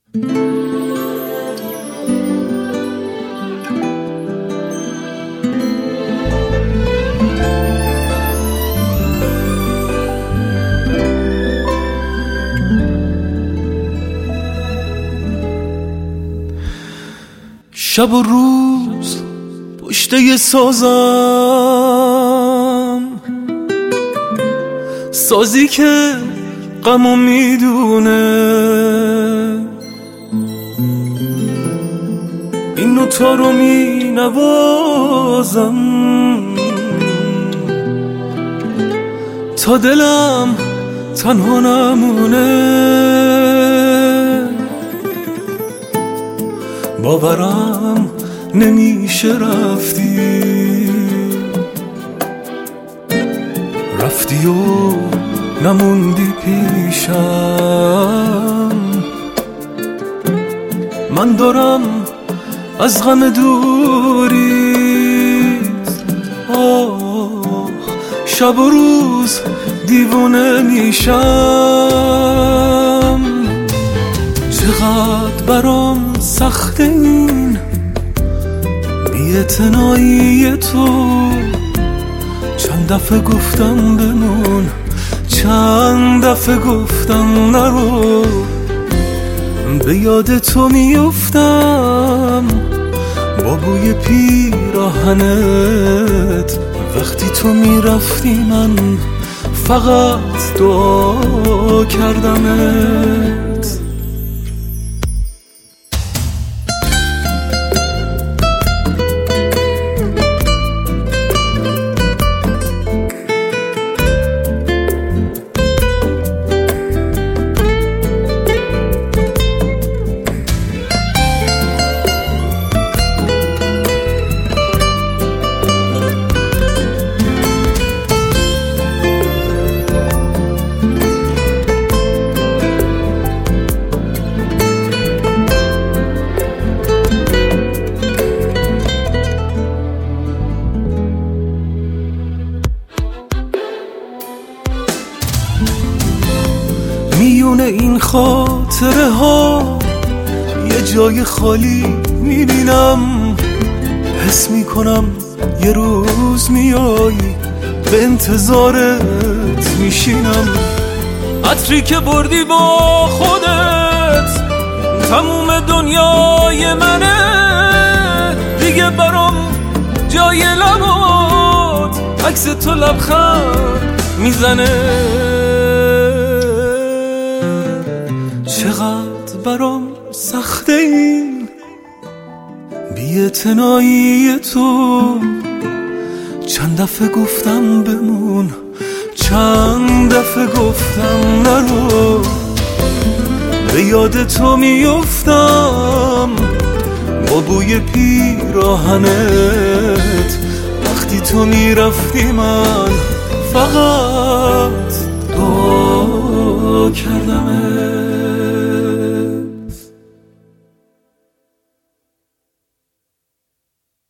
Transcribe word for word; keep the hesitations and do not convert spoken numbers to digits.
شب و روز پشت یه سازم، سازی که غمو میدونه، این نوتا رو می نوازم تا دلم تنها نمونه. باورم نمیشه رفتی رفتی و نموندی پیشم. من دارم از غم دوریت آه شب و روز دیوونه میشم. چقدر برام سخته این بی‌اعتنایی تو، چند دفعه گفتم بمون، چند دفعه گفتم نرو. به یاد تو میافتم با بوی پیراهنت، وقتی تو میرفتی من فقط دعا کردمت. میونه این خاطره ها یه جای خالی میبینم، حس میکنم یه روز میای به انتظارت میشینم. عطری که بردی با خودت تموم دنیای منه، دیگه برام جای لبات عکس تو لبخند میزنه. چقدر برام سخته این بی‌اعتنایی تو، چند دفعه گفتم بمون، چند دفعه گفتم نرو. به یاد تو میافتم با بوی پیراهنت، وقتی تو میرفتی من فقط